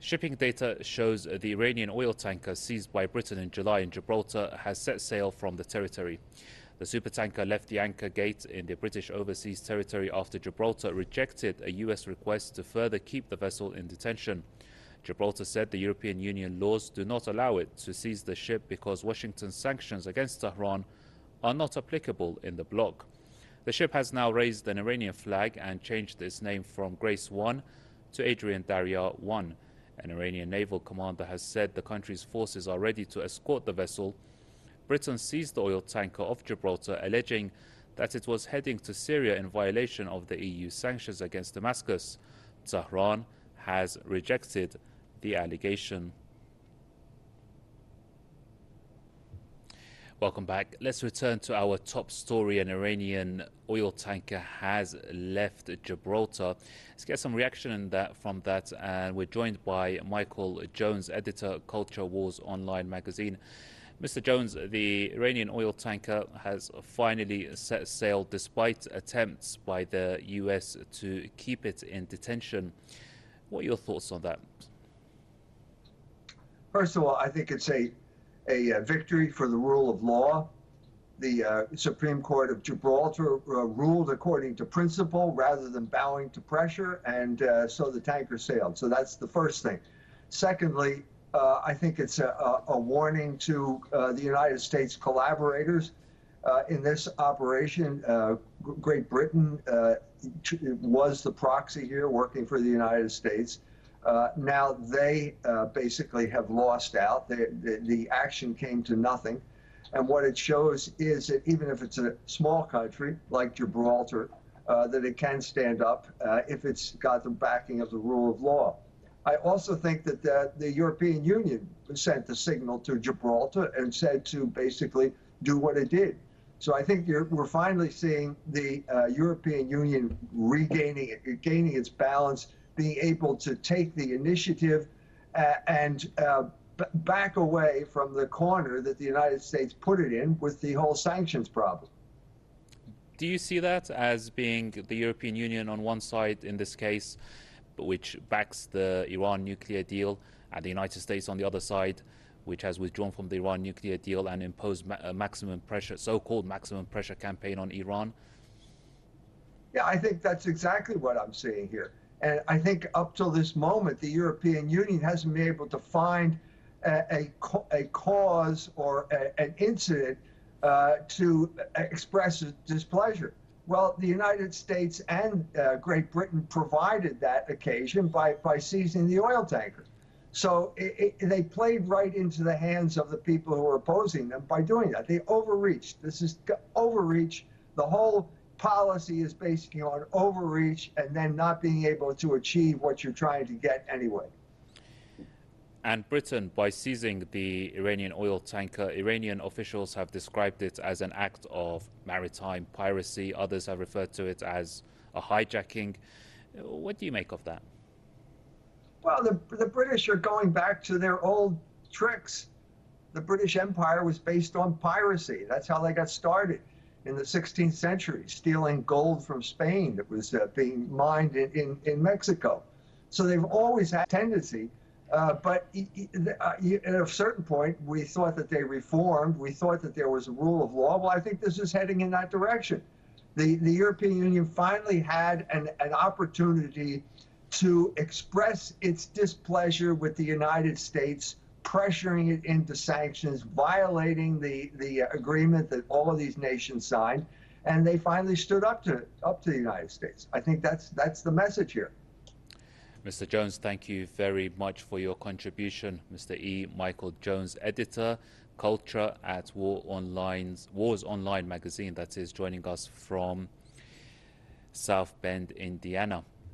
Shipping data shows the Iranian oil tanker seized by Britain in July in Gibraltar has set sail from the territory. The supertanker left the anchor gate in the British overseas territory after Gibraltar rejected a US request to further keep the vessel in detention. Gibraltar said the European Union laws do not allow it to seize the ship because Washington's sanctions against Tehran are not applicable in the bloc. The ship has now raised an Iranian flag and changed its name from Grace 1 to Adrian Darya 1. An Iranian naval commander has said the country's forces are ready to escort the vessel. Britain seized the oil tanker off Gibraltar, alleging that it was heading to Syria in violation of the EU sanctions against Damascus. Tehran has rejected the allegation. Welcome back. Let's return to our top story. An Iranian oil tanker has left Gibraltar. Let's get some reaction from that. And we're joined by Michael Jones, editor, Culture Wars Online magazine. Mr. Jones, the Iranian oil tanker has finally set sail despite attempts by the US to keep it in detention. What are your thoughts on that? First of all, I think it's a victory for the rule of law. The Supreme Court of Gibraltar ruled according to principle rather than bowing to pressure, and so the tanker sailed. So that's the first thing. Secondly, I think it's a warning to the United States collaborators in this operation. Great Britain was the proxy here working for the United States. Now they basically have lost out. The action came to nothing. And what it shows is that even if it's a small country like Gibraltar, that it can stand up if it's got the backing of the rule of law. I also think that the European Union sent the signal to Gibraltar and said to basically do what it did. So I think we're finally seeing the European Union gaining its balance, being able to take the initiative and back away from the corner that the United States put it in with the whole sanctions problem. Do you see that as being the European Union on one side in this case, which backs the Iran nuclear deal, and the United States on the other side, which has withdrawn from the Iran nuclear deal and imposed maximum pressure, so-called maximum pressure campaign on Iran? Yeah, I think that's exactly what I'm seeing here. And I think up till this moment, the European Union hasn't been able to find a cause or an incident to express its Well, the United States and Great Britain provided that occasion by seizing the oil tanker. So they played right into the hands of the people who were opposing them by doing that. They overreached. This is overreach. The whole policy is basically on overreach and then not being able to achieve what you're trying to get anyway. And Britain, by seizing the Iranian oil tanker, Iranian officials have described it as an act of maritime piracy. Others have referred to it as a hijacking. What do you make of that? Well, the British are going back to their old tricks. The British Empire was based on piracy. That's how they got started in the 16th century, stealing gold from Spain that was being mined in Mexico. So they've always had a tendency. But at a certain point, we thought that they reformed. We thought that there was a rule of law. Well, I think this is heading in that direction. The European Union finally had an opportunity to express its displeasure with the United States, pressuring it into sanctions, violating the agreement that all of these nations signed, and they finally stood up to the United States. I think that's the message here. Mr. Jones, thank you very much for your contribution. Mr. E. Michael Jones, editor, culture at Wars Online magazine, that is joining us from South Bend, Indiana.